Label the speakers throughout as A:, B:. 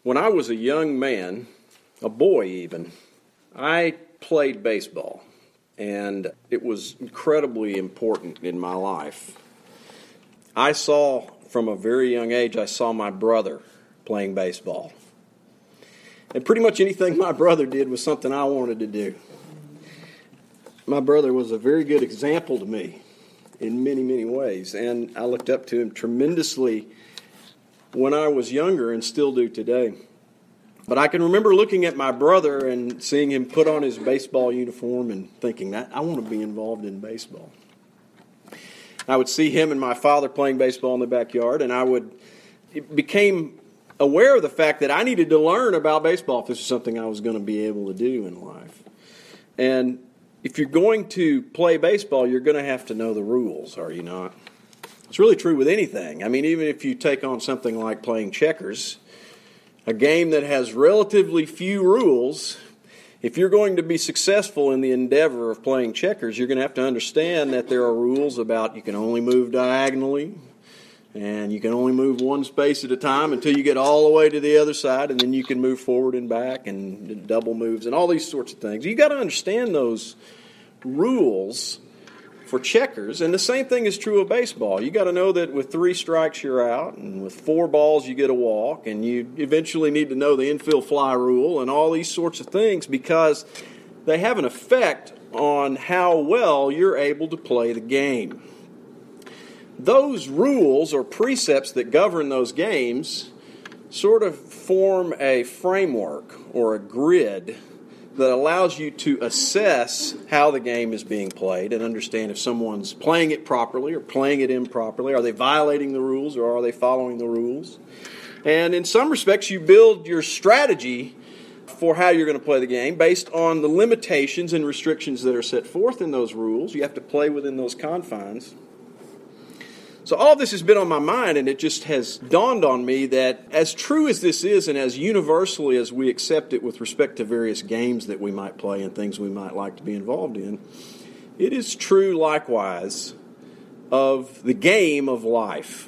A: When I was a young man, a boy even, I played baseball, and it was incredibly important in my life. I saw, from a very young age, I saw my brother playing baseball. And pretty much anything my brother did was something I wanted to do. My brother was a very good example to me in many, many ways, and I looked up to him tremendously when I was younger and still do today. But I can remember looking at my brother and seeing him put on his baseball uniform and thinking, that I want to be involved in baseball. I would see him and my father playing baseball in the backyard, and it became aware of the fact that I needed to learn about baseball if this was something I was going to be able to do in life. And if you're going to play baseball, you're going to have to know the rules, are you not? It's really true with anything. I mean, even if you take on something like playing checkers, a game that has relatively few rules, if you're going to be successful in the endeavor of playing checkers, you're going to have to understand that there are rules about you can only move diagonally, and you can only move one space at a time until you get all the way to the other side, and then you can move forward and back and double moves and all these sorts of things. You've got to understand those rules for checkers, and the same thing is true of baseball. You got to know that with 3 strikes you're out, and with 4 balls you get a walk, and you eventually need to know the infield fly rule and all these sorts of things because they have an effect on how well you're able to play the game. Those rules or precepts that govern those games sort of form a framework or a grid that allows you to assess how the game is being played and understand if someone's playing it properly or playing it improperly. Are they violating the rules or are they following the rules? And in some respects, you build your strategy for how you're going to play the game based on the limitations and restrictions that are set forth in those rules. You have to play within those confines. So all of this has been on my mind, and it just has dawned on me that as true as this is and as universally as we accept it with respect to various games that we might play and things we might like to be involved in, it is true likewise of the game of life.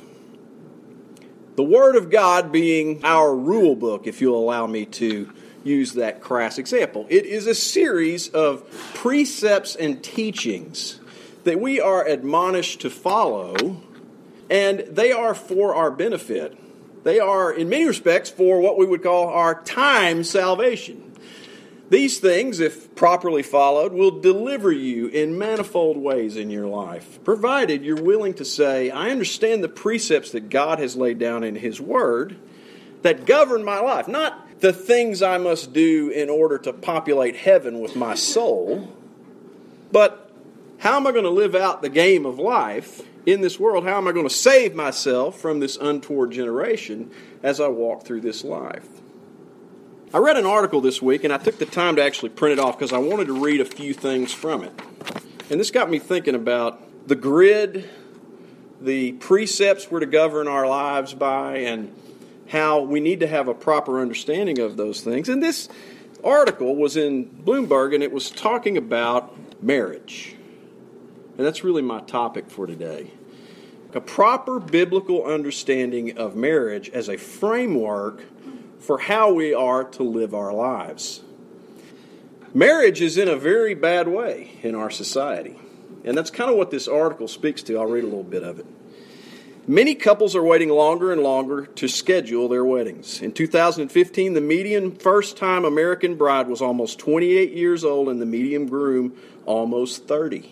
A: The Word of God being our rule book, if you'll allow me to use that crass example. It is a series of precepts and teachings that we are admonished to follow, and they are for our benefit. They are, in many respects, for what we would call our time salvation. These things, if properly followed, will deliver you in manifold ways in your life, provided you're willing to say, I understand the precepts that God has laid down in His Word that govern my life. Not the things I must do in order to populate heaven with my soul, but how am I going to live out the game of life in this world? How am I going to save myself from this untoward generation as I walk through this life? I read an article this week, and I took the time to actually print it off because I wanted to read a few things from it. And this got me thinking about the grid, the precepts we're to govern our lives by, and how we need to have a proper understanding of those things. And this article was in Bloomberg, and it was talking about marriage. And that's really my topic for today. A proper biblical understanding of marriage as a framework for how we are to live our lives. Marriage is in a very bad way in our society. And that's kind of what this article speaks to. I'll read a little bit of it. Many couples are waiting longer and longer to schedule their weddings. In 2015, the median first-time American bride was almost 28 years old and the median groom almost 30.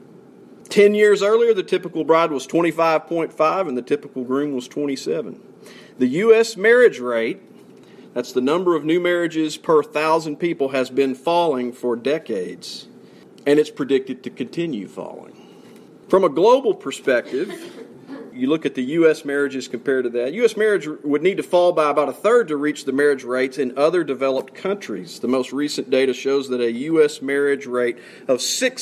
A: 10 years earlier, the typical bride was 25.5 and the typical groom was 27. The U.S. marriage rate, that's the number of new marriages per 1,000 people, has been falling for decades, and it's predicted to continue falling. From a global perspective, you look at the U.S. marriages compared to that. U.S. marriage would need to fall by about a third to reach the marriage rates in other developed countries. The most recent data shows that a U.S. marriage rate of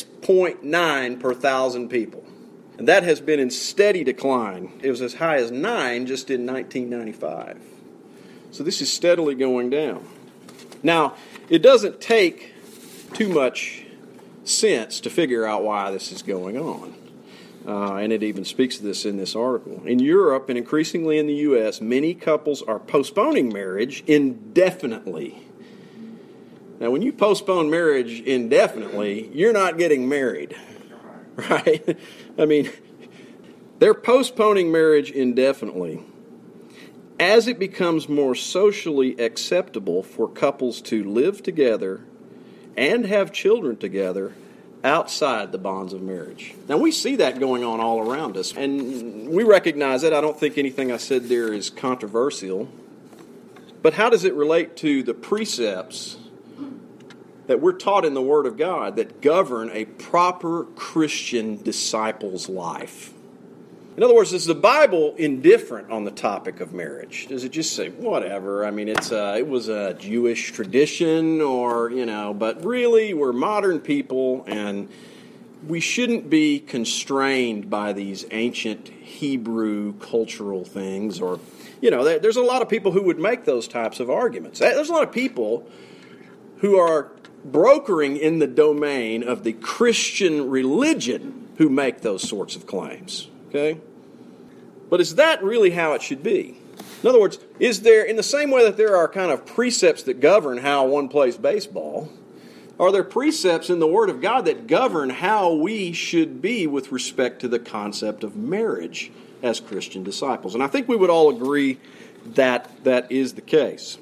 A: 6.9 per 1,000 people. And that has been in steady decline. It was as high as 9 just in 1995. So this is steadily going down. Now, it doesn't take too much sense to figure out why this is going on. And it even speaks to this in this article. In Europe and increasingly in the U.S., many couples are postponing marriage indefinitely. Now, when you postpone marriage indefinitely, you're not getting married, right? I mean, they're postponing marriage indefinitely as it becomes more socially acceptable for couples to live together and have children together outside the bonds of marriage. Now, we see that going on all around us, and we recognize it. I don't think anything I said there is controversial. But how does it relate to the precepts that we're taught in the Word of God that govern a proper Christian disciple's life? In other words, is the Bible indifferent on the topic of marriage? Does it just say, whatever, I mean, it was a Jewish tradition or, but really we're modern people and we shouldn't be constrained by these ancient Hebrew cultural things or, there's a lot of people who would make those types of arguments. There's a lot of people who are brokering in the domain of the Christian religion who make those sorts of claims. Okay? But is that really how it should be? In other words, is there, in the same way that there are kind of precepts that govern how one plays baseball, are there precepts in the Word of God that govern how we should be with respect to the concept of marriage as Christian disciples? And I think we would all agree that that is the case.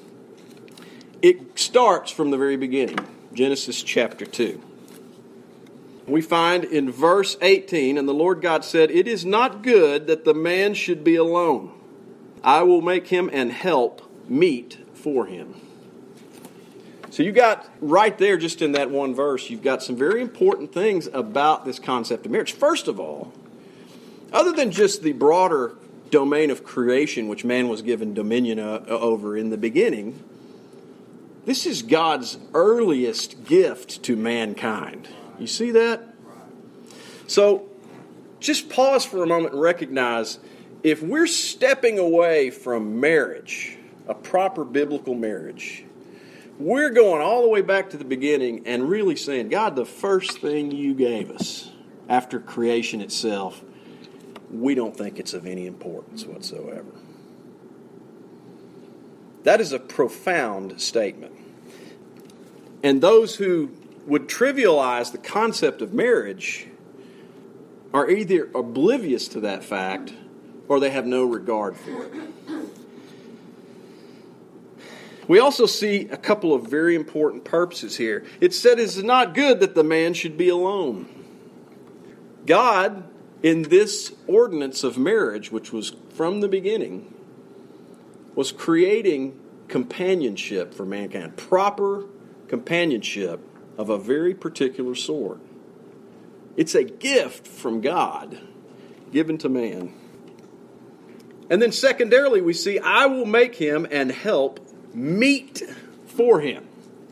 A: It starts from the very beginning, Genesis chapter 2. We find in verse 18, and the Lord God said, "It is not good that the man should be alone. I will make him an help meet for him." So you got right there, just in that one verse, you've got some very important things about this concept of marriage. First of all, other than just the broader domain of creation, which man was given dominion over in the beginning, this is God's earliest gift to mankind. You see that? So, just pause for a moment and recognize if we're stepping away from marriage, a proper biblical marriage, we're going all the way back to the beginning and really saying, God, the first thing you gave us after creation itself, we don't think it's of any importance whatsoever. That is a profound statement. And those who would trivialize the concept of marriage are either oblivious to that fact or they have no regard for it. We also see a couple of very important purposes here. It said it's not good that the man should be alone. God, in this ordinance of marriage, which was from the beginning, was creating companionship for mankind, proper companionship of a very particular sort. It's a gift from God given to man. And then secondarily, we see, I will make him and help meet for him.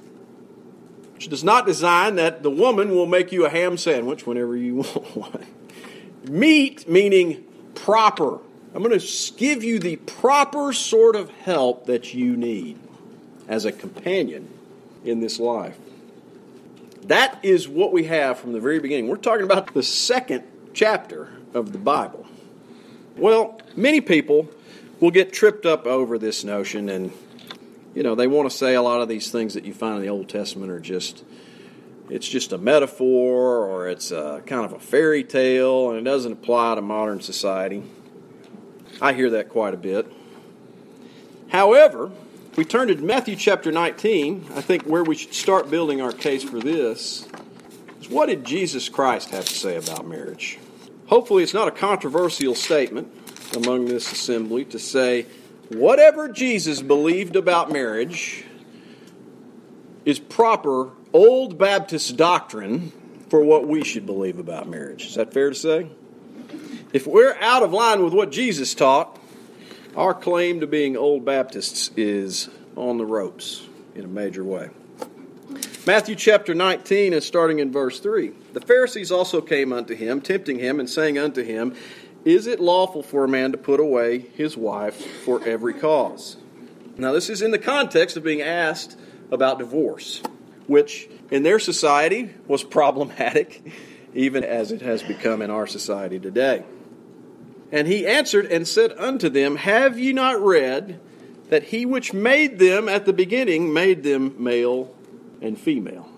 A: Which does not design that the woman will make you a ham sandwich whenever you want one. Meet meaning proper. I'm going to give you the proper sort of help that you need as a companion in this life. That is what we have from the very beginning. We're talking about the second chapter of the Bible. Well, many people will get tripped up over this notion and, they want to say a lot of these things that you find in the Old Testament are it's just a metaphor or it's a kind of a fairy tale and it doesn't apply to modern society. I hear that quite a bit. However, if we turn to Matthew chapter 19, I think where we should start building our case for this is, what did Jesus Christ have to say about marriage? Hopefully it's not a controversial statement among this assembly to say whatever Jesus believed about marriage is proper Old Baptist doctrine for what we should believe about marriage. Is that fair to say? If we're out of line with what Jesus taught, our claim to being Old Baptists is on the ropes in a major way. Matthew chapter 19 is starting in verse 3. The Pharisees also came unto him, tempting him, and saying unto him, Is it lawful for a man to put away his wife for every cause? Now this is in the context of being asked about divorce, which in their society was problematic. even as it has become in our society today. And he answered and said unto them, Have ye not read that he which made them at the beginning made them male and female?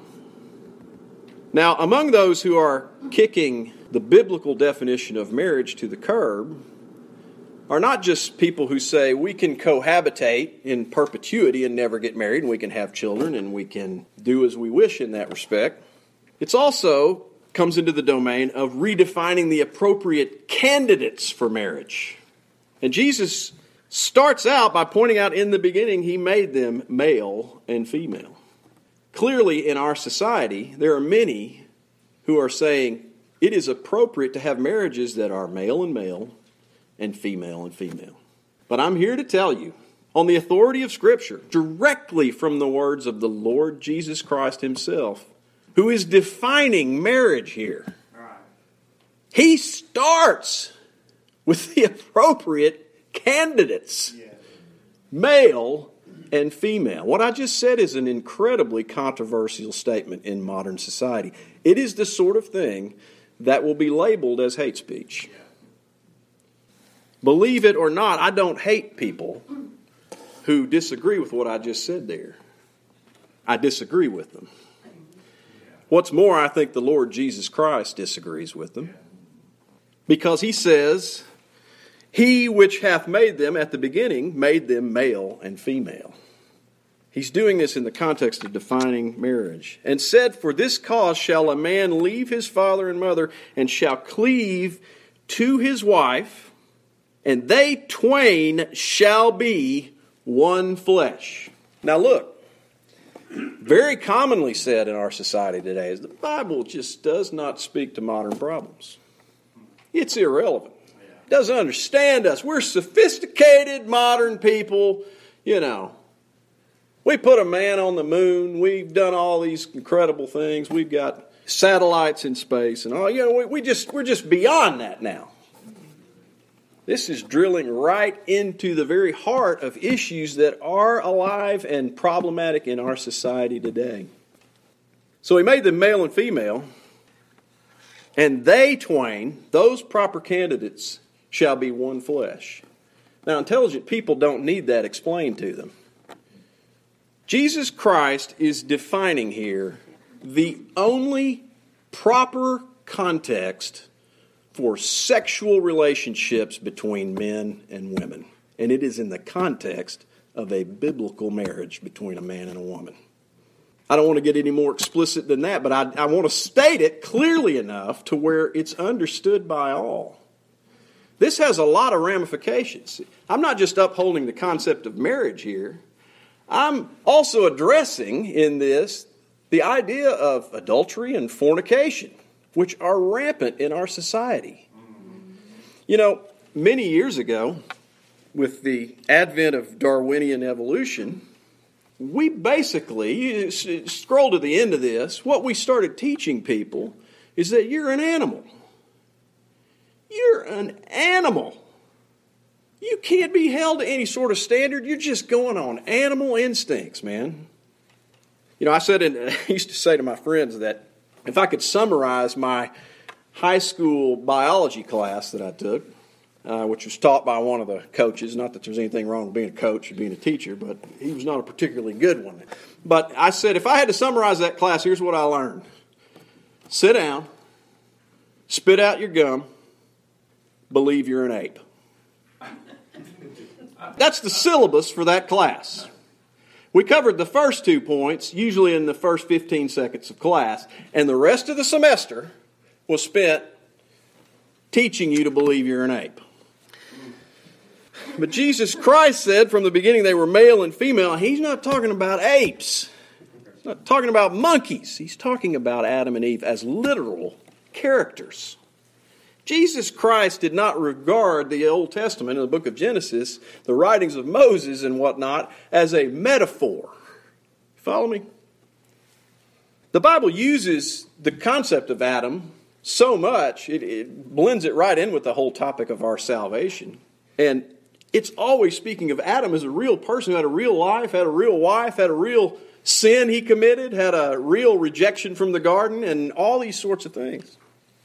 A: Now, among those who are kicking the biblical definition of marriage to the curb are not just people who say we can cohabitate in perpetuity and never get married, and we can have children, and we can do as we wish in that respect. It's also comes into the domain of redefining the appropriate candidates for marriage. And Jesus starts out by pointing out in the beginning he made them male and female. Clearly, in our society, there are many who are saying it is appropriate to have marriages that are male and female and female. But I'm here to tell you, on the authority of Scripture, directly from the words of the Lord Jesus Christ himself, who is defining marriage here. He starts with the appropriate candidates, male and female. What I just said is an incredibly controversial statement in modern society. It is the sort of thing that will be labeled as hate speech. Believe it or not, I don't hate people who disagree with what I just said there. I disagree with them. What's more, I think the Lord Jesus Christ disagrees with them. Because he says, He which hath made them at the beginning made them male and female. He's doing this in the context of defining marriage. And said, For this cause shall a man leave his father and mother, and shall cleave to his wife, and they twain shall be one flesh. Now look, very commonly said in our society today is the Bible just does not speak to modern problems. It's irrelevant. It doesn't understand us. We're sophisticated modern people, you know. We put a man on the moon. We've done all these incredible things. We've got satellites in space and all. You know, we're just beyond that now. This is drilling right into the very heart of issues that are alive and problematic in our society today. So he made them male and female, and they twain, those proper candidates, shall be one flesh. Now, intelligent people don't need that explained to them. Jesus Christ is defining here the only proper context for sexual relationships between men and women. And it is in the context of a biblical marriage between a man and a woman. I don't want to get any more explicit than that, but I want to state it clearly enough to where it's understood by all. This has a lot of ramifications. I'm not just upholding the concept of marriage here. I'm also addressing in this the idea of adultery and fornication, which are rampant in our society. You know, many years ago, with the advent of Darwinian evolution, we basically, scroll to the end of this, what we started teaching people is that you're an animal. You're an animal. You can't be held to any sort of standard. You're just going on animal instincts, man. You know, I used to say to my friends that if I could summarize my high school biology class that I took, which was taught by one of the coaches, not that there's anything wrong with being a coach or being a teacher, but he was not a particularly good one. But I said, if I had to summarize that class, here's what I learned. Sit down, spit out your gum, believe you're an ape. That's the syllabus for that class. We covered the first 2 points, usually in the first 15 seconds of class, and the rest of the semester was spent teaching you to believe you're an ape. But Jesus Christ said from the beginning they were male and female. He's not talking about apes. He's not talking about monkeys. He's talking about Adam and Eve as literal characters. Jesus Christ did not regard the Old Testament in the book of Genesis, the writings of Moses and whatnot, as a metaphor. Follow me? The Bible uses the concept of Adam so much, it blends it right in with the whole topic of our salvation. And it's always speaking of Adam as a real person who had a real life, had a real wife, had a real sin he committed, had a real rejection from the garden, and all these sorts of things.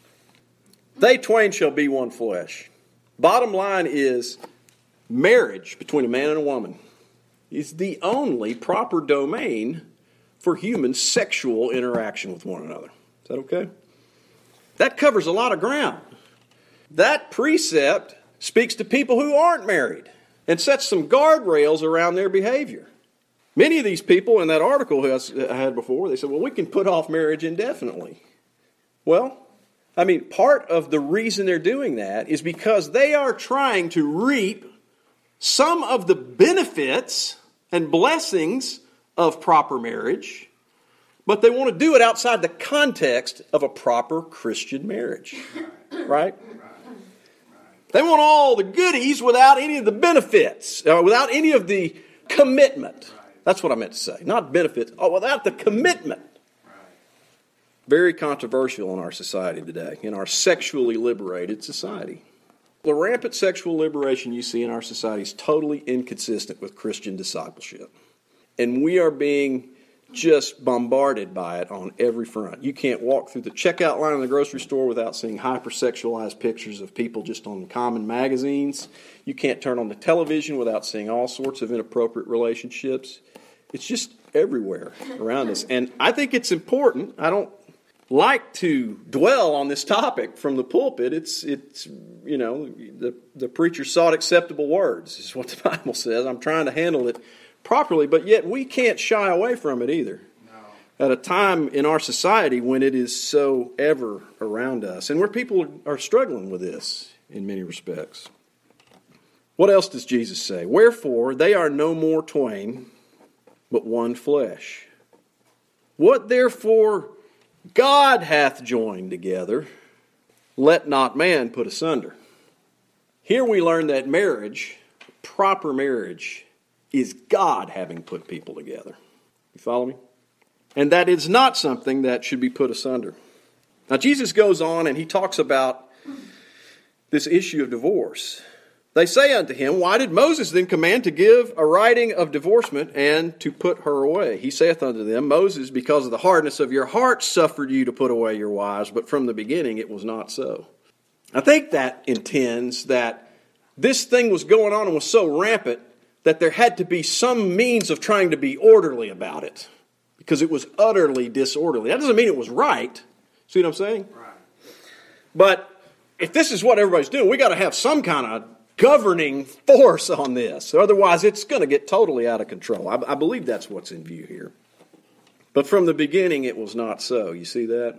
A: They twain shall be one flesh. Bottom line is, marriage between a man and a woman is the only proper domain for human sexual interaction with one another. Is that okay? That covers a lot of ground. That precept speaks to people who aren't married and sets some guardrails around their behavior. Many of these people in that article I had before, they said, well, we can put off marriage indefinitely. Well, part of the reason they're doing that is because they are trying to reap some of the benefits and blessings of proper marriage, but they want to do it outside the context of a proper Christian marriage. Right? They want all the goodies without any of the benefits, without any of the commitment. That's what I meant to say. Not benefits, without the commitment. Very controversial in our society today, in our sexually liberated society. The rampant sexual liberation you see in our society is totally inconsistent with Christian discipleship. And we are being just bombarded by it on every front. You can't walk through the checkout line in the grocery store without seeing hypersexualized pictures of people just on common magazines. You can't turn on the television without seeing all sorts of inappropriate relationships. It's just everywhere around us. And I think it's important. I don't like to dwell on this topic from the pulpit. It's the preacher sought acceptable words, is what the Bible says. I'm trying to handle it properly, but yet we can't shy away from it either. No. At a time in our society when it is so ever around us, and where people are struggling with this in many respects. What else does Jesus say? Wherefore, they are no more twain, but one flesh. What therefore God hath joined together, let not man put asunder. Here we learn that marriage, proper marriage, is God having put people together. You follow me? And that is not something that should be put asunder. Now Jesus goes on and he talks about this issue of divorce. They say unto him, why did Moses then command to give a writing of divorcement and to put her away? He saith unto them, Moses, because of the hardness of your heart, suffered you to put away your wives, but from the beginning it was not so. I think that intends that this thing was going on and was so rampant that there had to be some means of trying to be orderly about it, because it was utterly disorderly. That doesn't mean it was right. See what I'm saying? Right. But if this is what everybody's doing, we got to have some kind of governing force on this. Otherwise, it's going to get totally out of control. I believe that's what's in view here. But from the beginning, it was not so. You see that?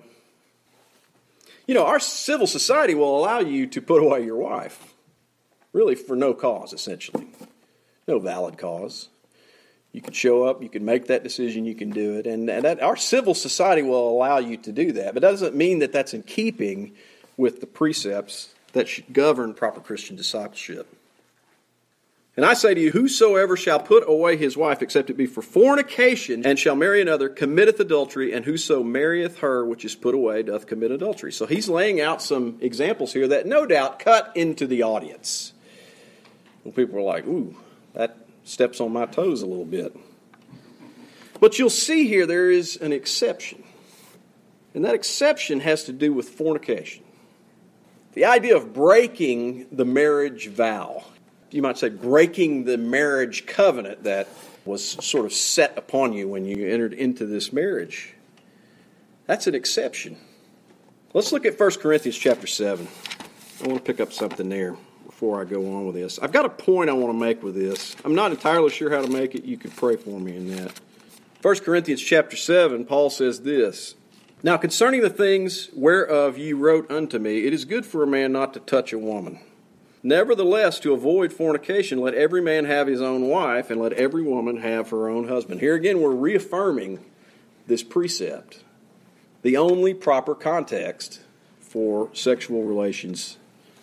A: Our civil society will allow you to put away your wife, really for no cause, essentially. No valid cause. You can show up, you can make that decision, you can do it. And that our civil society will allow you to do that. But that doesn't mean that that's in keeping with the precepts that should govern proper Christian discipleship. And I say to you, whosoever shall put away his wife, except it be for fornication, and shall marry another, committeth adultery, and whoso marrieth her which is put away doth commit adultery. So he's laying out some examples here that no doubt cut into the audience. Well, people are like, ooh, that steps on my toes a little bit. But you'll see here there is an exception. And that exception has to do with fornication. The idea of breaking the marriage vow. You might say breaking the marriage covenant that was sort of set upon you when you entered into this marriage. That's an exception. Let's look at 1 Corinthians chapter 7. I want to pick up something there before I go on with this. I've got a point I want to make with this. I'm not entirely sure how to make it. You could pray for me in that. 1 Corinthians chapter 7, Paul says this. Now concerning the things whereof ye wrote unto me, it is good for a man not to touch a woman. Nevertheless, to avoid fornication, let every man have his own wife, and let every woman have her own husband. Here again, we're reaffirming this precept. The only proper context for sexual relations.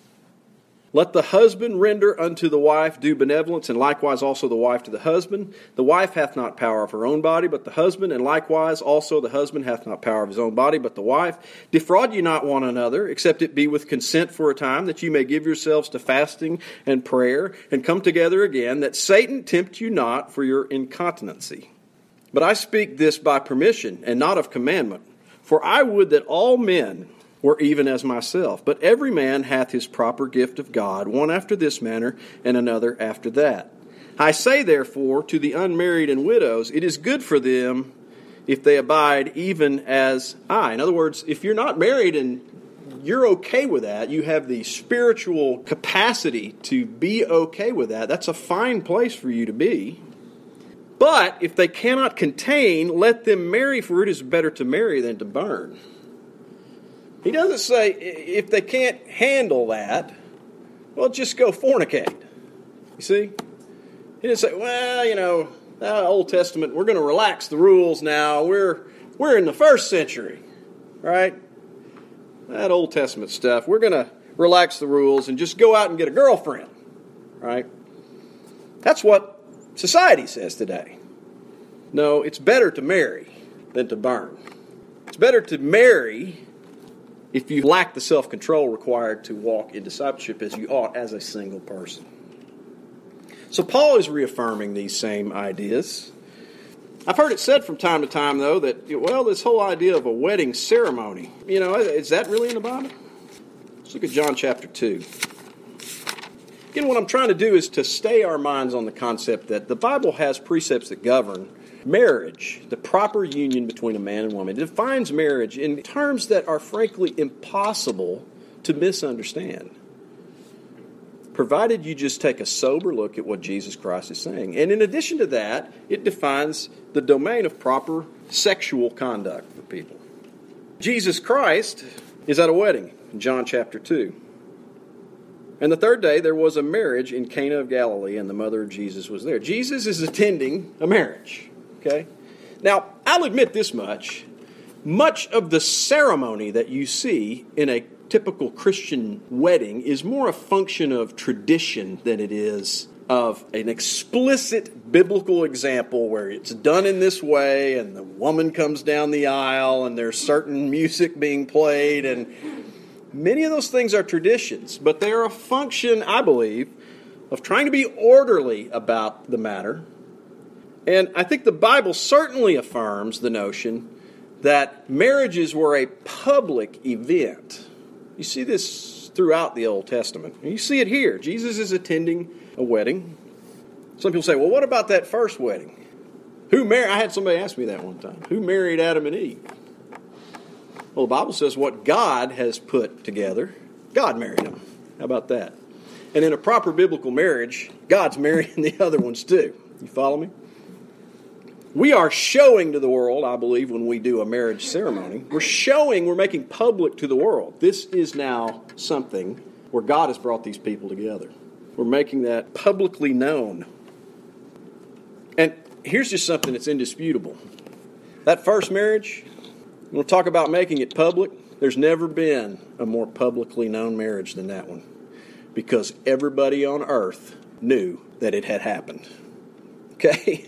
A: Let the husband render unto the wife due benevolence, and likewise also the wife to the husband. The wife hath not power of her own body, but the husband, and likewise also the husband hath not power of his own body, but the wife. Defraud ye not one another, except it be with consent for a time, that you may give yourselves to fasting and prayer, and come together again, that Satan tempt you not for your incontinency. But I speak this by permission, and not of commandment. For I would that all men or even as myself. But every man hath his proper gift of God, one after this manner, and another after that. I say, therefore, to the unmarried and widows, it is good for them if they abide even as I. In other words, if you're not married and you're okay with that, you have the spiritual capacity to be okay with that, that's a fine place for you to be. But if they cannot contain, let them marry, for it is better to marry than to burn. He doesn't say, if they can't handle that, well, just go fornicate. You see? He didn't say, well, Old Testament, we're going to relax the rules now. We're in the first century, right? That Old Testament stuff, we're going to relax the rules and just go out and get a girlfriend, right? That's what society says today. No, it's better to marry than to burn. It's better to marry if you lack the self-control required to walk in discipleship as you ought as a single person. So Paul is reaffirming these same ideas. I've heard it said from time to time, though, that, this whole idea of a wedding ceremony, is that really in the Bible? Let's look at John chapter 2. Again, what I'm trying to do is to stay our minds on the concept that the Bible has precepts that govern marriage, the proper union between a man and woman. It defines marriage in terms that are frankly impossible to misunderstand, provided you just take a sober look at what Jesus Christ is saying. And in addition to that, it defines the domain of proper sexual conduct for people. Jesus Christ is at a wedding in John chapter 2. And the third day there was a marriage in Cana of Galilee, and the mother of Jesus was there. Jesus is attending a marriage. Okay? Now, I'll admit this much. Much of the ceremony that you see in a typical Christian wedding is more a function of tradition than it is of an explicit biblical example where it's done in this way and the woman comes down the aisle and there's certain music being played, and many of those things are traditions, but they are a function, I believe, of trying to be orderly about the matter. And I think the Bible certainly affirms the notion that marriages were a public event. You see this throughout the Old Testament. You see it here. Jesus is attending a wedding. Some people say, well, what about that first wedding? I had somebody ask me that one time. Who married Adam and Eve? Well, the Bible says what God has put together, God married them. How about that? And in a proper biblical marriage, God's marrying the other ones too. You follow me? We are showing to the world, I believe, when we do a marriage ceremony, we're making public to the world. This is now something where God has brought these people together. We're making that publicly known. And here's just something that's indisputable. That first marriage, we'll talk about making it public. There's never been a more publicly known marriage than that one, because everybody on earth knew that it had happened. Okay?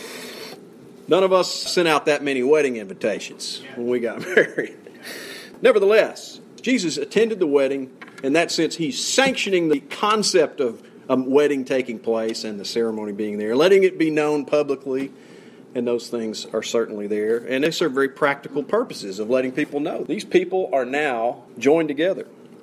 A: None of us sent out that many wedding invitations when we got married. Nevertheless, Jesus attended the wedding. In that sense, he's sanctioning the concept of a wedding taking place and the ceremony being there, letting it be known publicly, and those things are certainly there. And they serve very practical purposes of letting people know. These people are now joined together,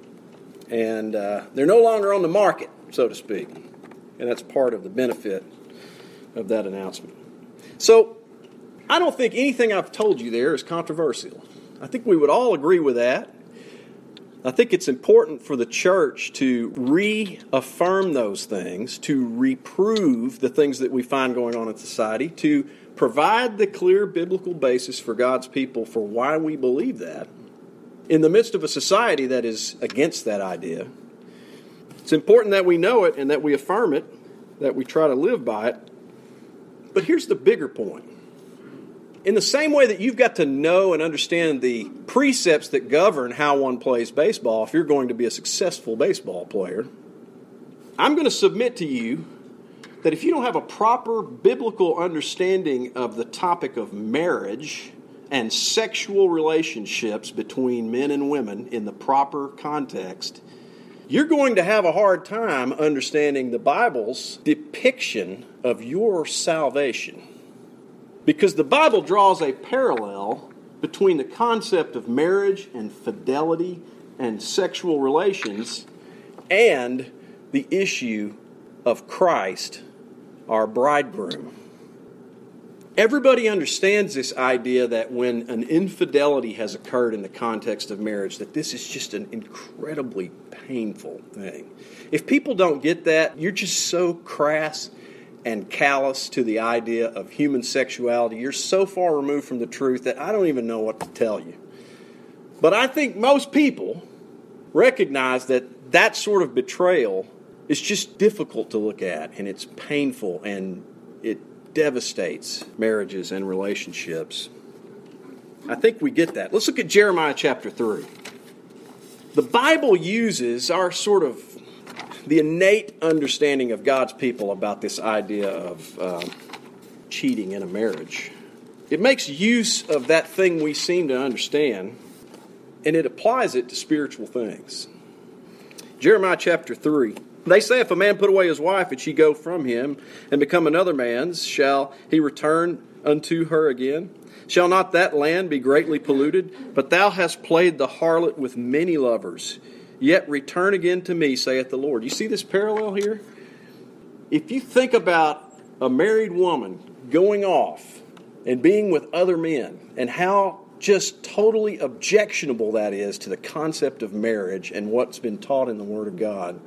A: and they're no longer on the market, so to speak. And that's part of the benefit of that announcement. So, I don't think anything I've told you there is controversial. I think we would all agree with that. I think it's important for the church to reaffirm those things, to reprove the things that we find going on in society, to provide the clear biblical basis for God's people for why we believe that. In the midst of a society that is against that idea, it's important that we know it and that we affirm it, that we try to live by it. But here's the bigger point. In the same way that you've got to know and understand the precepts that govern how one plays baseball if you're going to be a successful baseball player, I'm going to submit to you that if you don't have a proper biblical understanding of the topic of marriage and sexual relationships between men and women in the proper context, you're going to have a hard time understanding the Bible's depiction of your salvation. Because the Bible draws a parallel between the concept of marriage and fidelity and sexual relations and the issue of Christ, our bridegroom. Everybody understands this idea that when an infidelity has occurred in the context of marriage, that this is just an incredibly painful thing. If people don't get that, you're just so crass and callous to the idea of human sexuality. You're so far removed from the truth that I don't even know what to tell you. But I think most people recognize that that sort of betrayal is just difficult to look at, and it's painful, and it devastates marriages and relationships. I think we get that. Let's look at Jeremiah chapter 3. The Bible uses our sort of the innate understanding of God's people about this idea of cheating in a marriage. It makes use of that thing we seem to understand, and it applies it to spiritual things. Jeremiah chapter 3. They say, if a man put away his wife, and she go from him, and become another man's, shall he return unto her again? Shall not that land be greatly polluted? But thou hast played the harlot with many lovers. Yet return again to me, saith the Lord. You see this parallel here? If you think about a married woman going off and being with other men, and how just totally objectionable that is to the concept of marriage and what's been taught in the Word of God,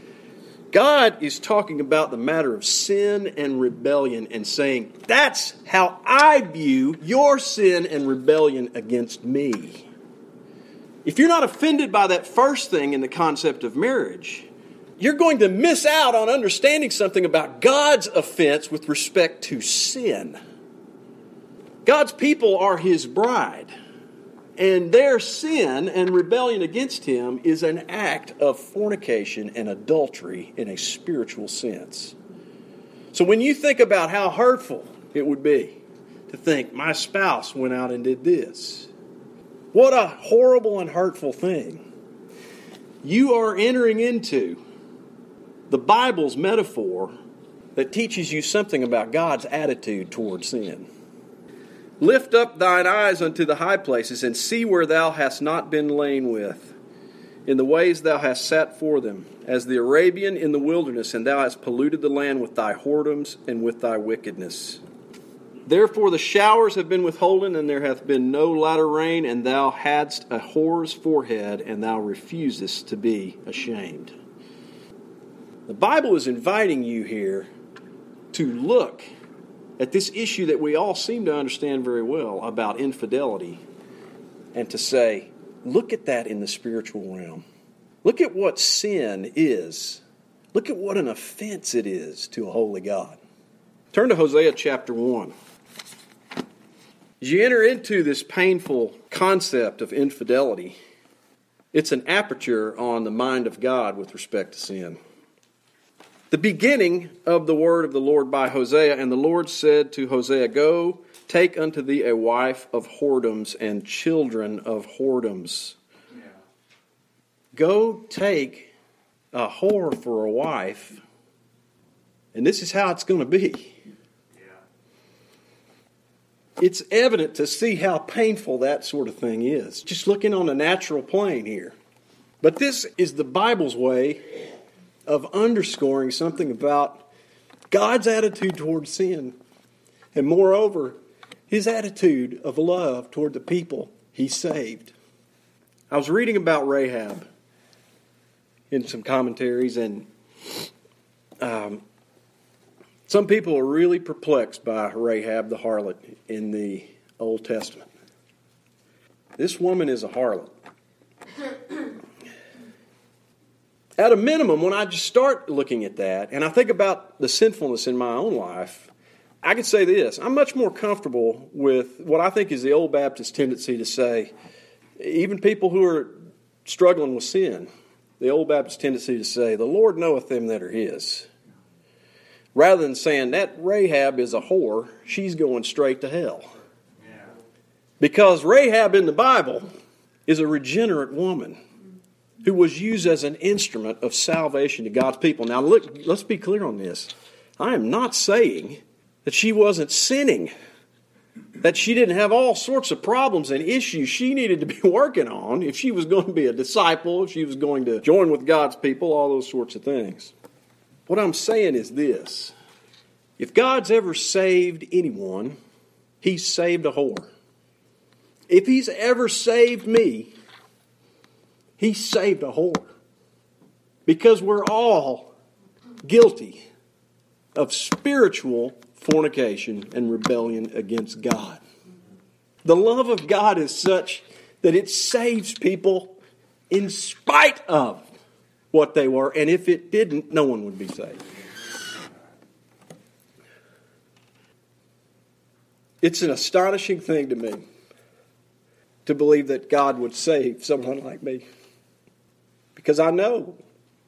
A: God is talking about the matter of sin and rebellion and saying, that's how I view your sin and rebellion against me. If you're not offended by that first thing in the concept of marriage, you're going to miss out on understanding something about God's offense with respect to sin. God's people are His bride. And their sin and rebellion against Him is an act of fornication and adultery in a spiritual sense. So when you think about how hurtful it would be to think, my spouse went out and did this, what a horrible and hurtful thing. You are entering into the Bible's metaphor that teaches you something about God's attitude toward sin. Lift up thine eyes unto the high places, and see where thou hast not been lain with, in the ways thou hast sat for them, as the Arabian in the wilderness, and thou hast polluted the land with thy whoredoms and with thy wickedness. Therefore the showers have been withholden, and there hath been no latter rain, and thou hadst a whore's forehead, and thou refusest to be ashamed. The Bible is inviting you here to look at this issue that we all seem to understand very well about infidelity, and to say, look at that in the spiritual realm. Look at what sin is. Look at what an offense it is to a holy God. Turn to Hosea chapter 1. As you enter into this painful concept of infidelity, it's an aperture on the mind of God with respect to sin. The beginning of the word of the Lord by Hosea, and the Lord said to Hosea, go, take unto thee a wife of whoredoms and children of whoredoms. Yeah. Go take a whore for a wife, and this is how it's going to be. It's evident to see how painful that sort of thing is, just looking on a natural plane here. But this is the Bible's way of underscoring something about God's attitude toward sin, and moreover, His attitude of love toward the people He saved. I was reading about Rahab in some commentaries, and some people are really perplexed by Rahab the harlot in the Old Testament. This woman is a harlot. At a minimum, when I just start looking at that, and I think about the sinfulness in my own life, I could say this. I'm much more comfortable with what I think is the old Baptist tendency to say, even people who are struggling with sin, the old Baptist tendency to say, the Lord knoweth them that are His. Rather than saying, that Rahab is a whore, she's going straight to hell. Yeah. Because Rahab in the Bible is a regenerate woman who was used as an instrument of salvation to God's people. Now look, let's be clear on this. I am not saying that she wasn't sinning. that she didn't have all sorts of problems and issues she needed to be working on if she was going to be a disciple, if she was going to join with God's people, all those sorts of things. What I'm saying is this. If God's ever saved anyone, He's saved a whore. If He's ever saved me, He saved a whore. Because we're all guilty of spiritual fornication and rebellion against God. The love of God is such that it saves people in spite of what they were. And if it didn't, no one would be saved. It's an astonishing thing to me to believe that God would save someone like me. Because I know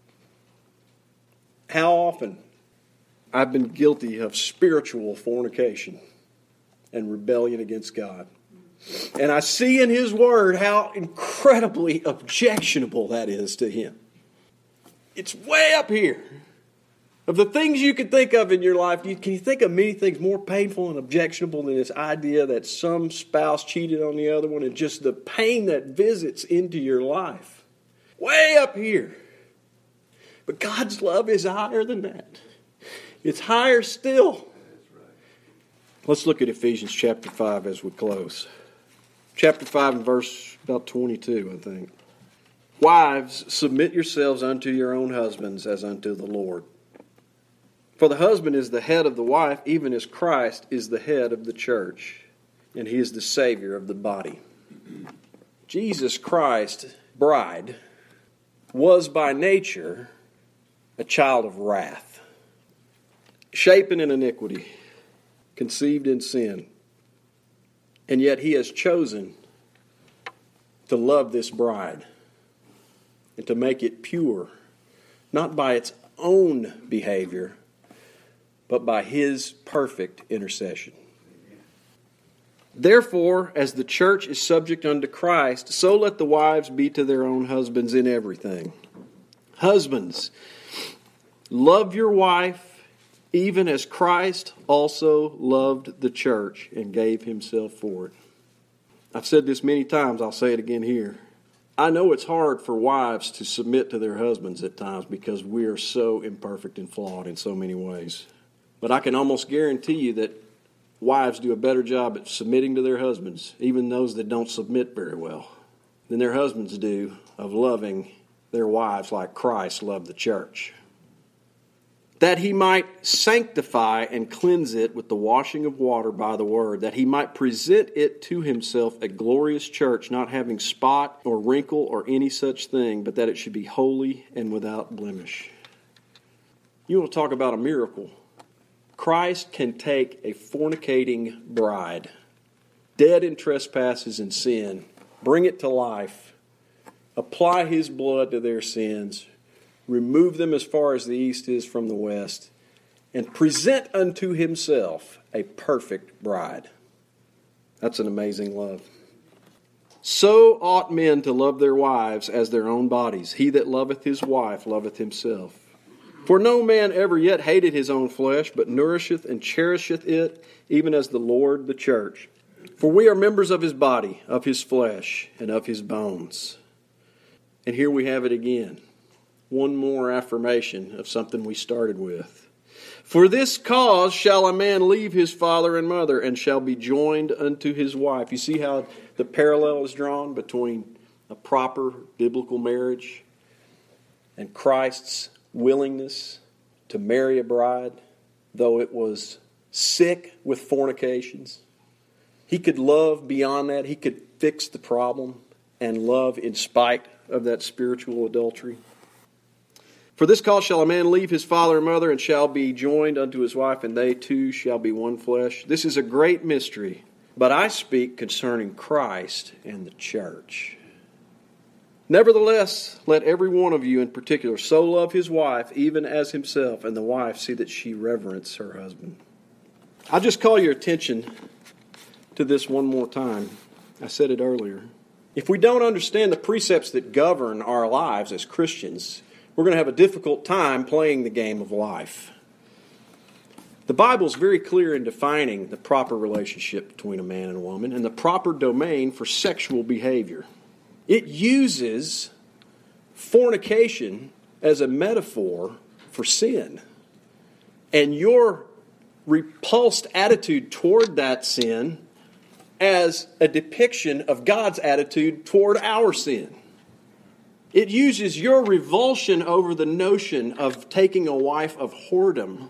A: how often I've been guilty of spiritual fornication and rebellion against God. And I see in His Word how incredibly objectionable that is to Him. It's way up here. Of the things you could think of in your life, can you think of many things more painful and objectionable than this idea that some spouse cheated on the other one and just the pain that visits into your life? Way up here. But God's love is higher than that. It's higher still. Let's look at Ephesians chapter 5 as we close. Chapter 5 and verse about 22, I think. Wives, submit yourselves unto your own husbands as unto the Lord. For the husband is the head of the wife, even as Christ is the head of the church, and He is the Savior of the body. Jesus Christ, bride, was by nature a child of wrath, shapen in iniquity, conceived in sin. And yet He has chosen to love this bride and to make it pure, not by its own behavior, but by His perfect intercession. Therefore, as the church is subject unto Christ, so let the wives be to their own husbands in everything. Husbands, love your wife, even as Christ also loved the church and gave Himself for it. I've said this many times, I'll say it again here. I know it's hard for wives to submit to their husbands at times because we are so imperfect and flawed in so many ways. But I can almost guarantee you that wives do a better job at submitting to their husbands, even those that don't submit very well, than their husbands do of loving their wives like Christ loved the church. That He might sanctify and cleanse it with the washing of water by the word, that He might present it to Himself a glorious church, not having spot or wrinkle or any such thing, but that it should be holy and without blemish. You want to talk about a miracle? Christ can take a fornicating bride, dead in trespasses and sin, bring it to life, apply His blood to their sins, remove them as far as the east is from the west, and present unto Himself a perfect bride. That's an amazing love. So ought men to love their wives as their own bodies. He that loveth his wife loveth himself. For no man ever yet hated his own flesh, but nourisheth and cherisheth it, even as the Lord the church. For we are members of His body, of His flesh, and of His bones. And here we have it again. One more affirmation of something we started with. For this cause shall a man leave his father and mother, and shall be joined unto his wife. You see how the parallel is drawn between a proper biblical marriage and Christ's willingness to marry a bride, though it was sick with fornications. He could love beyond that. He could fix the problem and love in spite of that spiritual adultery. For this cause shall a man leave his father and mother, and shall be joined unto his wife, and they two shall be one flesh. This is a great mystery, but I speak concerning Christ and the church. Nevertheless, let every one of you in particular so love his wife, even as himself, and the wife see that she reverence her husband. I'll just call your attention to this one more time. I said it earlier. If we don't understand the precepts that govern our lives as Christians, we're going to have a difficult time playing the game of life. The Bible is very clear in defining the proper relationship between a man and a woman and the proper domain for sexual behavior. It uses fornication as a metaphor for sin. And your repulsed attitude toward that sin as a depiction of God's attitude toward our sin. It uses your revulsion over the notion of taking a wife of whoredom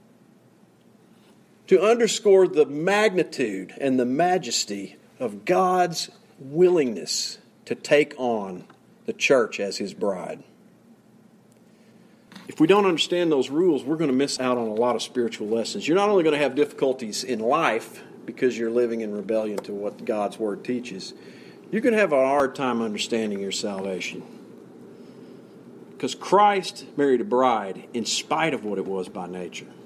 A: to underscore the magnitude and the majesty of God's willingness to take on the church as His bride. If we don't understand those rules, we're going to miss out on a lot of spiritual lessons. You're not only going to have difficulties in life because you're living in rebellion to what God's Word teaches, you're going to have a hard time understanding your salvation. Because Christ married a bride in spite of what it was by nature.